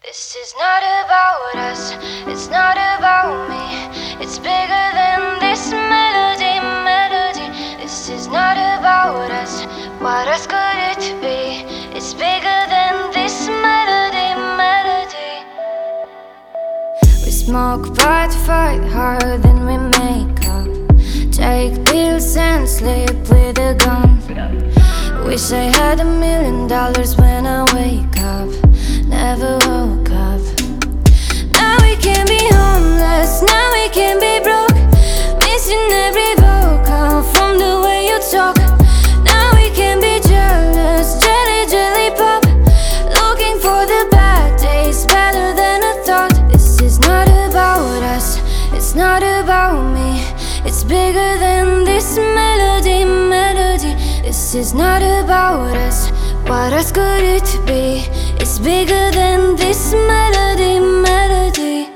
This is not about us, it's not about me. It's bigger than this melody. This is not about us, what else could it be? It's bigger than this melody. We smoke pot, fight hard, then we make up. Take pills and sleep with a gun. Wish I had $1 million when I wake up. Never woke up. Now we can be homeless, now we can be broke. Missing every vocal from the way you talk. Now we can be jealous, jelly pop. Looking for the bad days, better than I thought. This is not about us, it's not about me. It's bigger than this melody. This is not about us, what else could it be? It's bigger than this melody.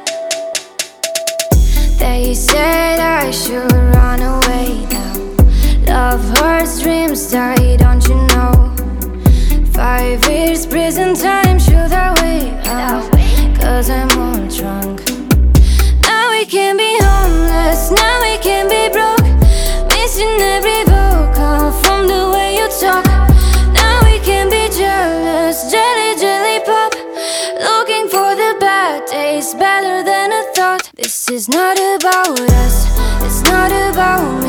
They said I should run away now. Love hurts, dreams die, don't you know? 5 years prison time, should I wait out? Cause I'm all drunk. Now we can be homeless, now we can be broke. Missing every vocal from the way you talk. Now we can be jealous, jelly pop. Looking for the bad days, better than I thought. This is not about us, it's not about me.